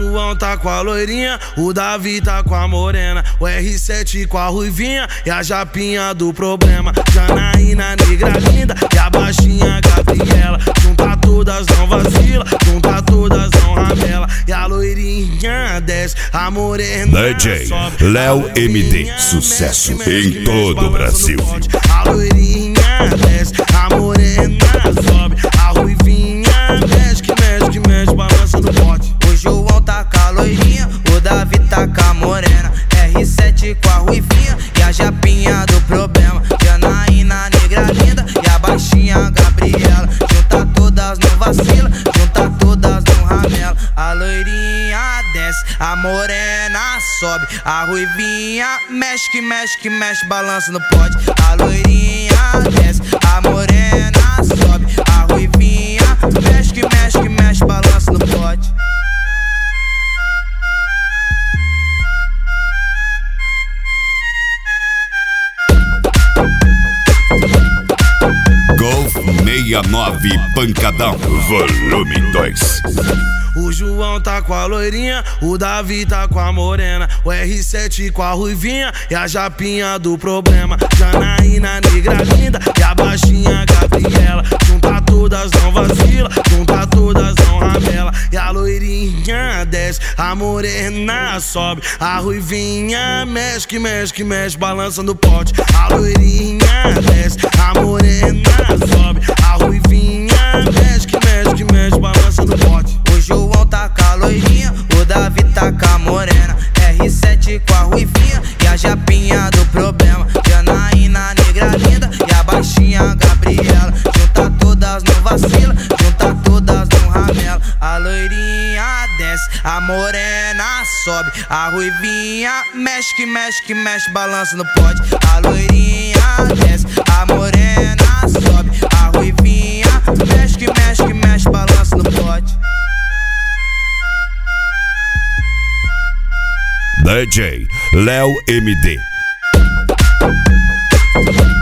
João tá com a loirinha, o Davi tá com a morena, o R7 com a ruivinha e a japinha do problema. Janaína, negra linda e a baixinha Gabriela. Junta todas, não vacila, junta todas, não ramela. E a loirinha desce, a morena DJ sobe. Léo MD, sucesso em todo o Brasil. A loirinha desce, a morena sobe. A ruivinha mexe, que mexe, que mexe, balança no pote. O João tá com a loirinha, o Davi tá com a morena, R7 com a ruivinha e a japinha do problema. Janaína, negra linda e a baixinha Gabriela. Junta todas, não vacila, junta todas, não ramela. A loirinha desce, a morena sobe. A ruivinha mexe, que mexe, que mexe, balança no pote. A loirinha desce, a morena sobe. A ruivinha mexe, que mexe, que mexe, balança no pote. Golf 69 Pancadão, volume 2. O João tá com a loirinha, o Davi tá com a morena, o R7 com a ruivinha e a japinha do problema. Janaína, negra linda e a baixinha Gabriela. Junta todas, não vacila, junta todas, não ramela. E a loirinha desce, a morena sobe. A ruivinha mexe, que mexe, que mexe, balança no pote. A loirinha desce, a morena sobe. A ruivinha mexe, que mexe, que mexe, balança no pote. O João tá com a loirinha, o Davi tá com a morena, R7 com a ruivinha e a japinha do problema. Janaína, negra linda e a baixinha Gabriela. Junta todas, não vacila, junta todas, não ramela. A loirinha desce, a morena sobe. A ruivinha mexe, que mexe, que mexe, balança no pote. A loirinha desce, a morena sobe. A ruivinha mexe, que mexe, que mexe, balança no pote. DJ Léo MD.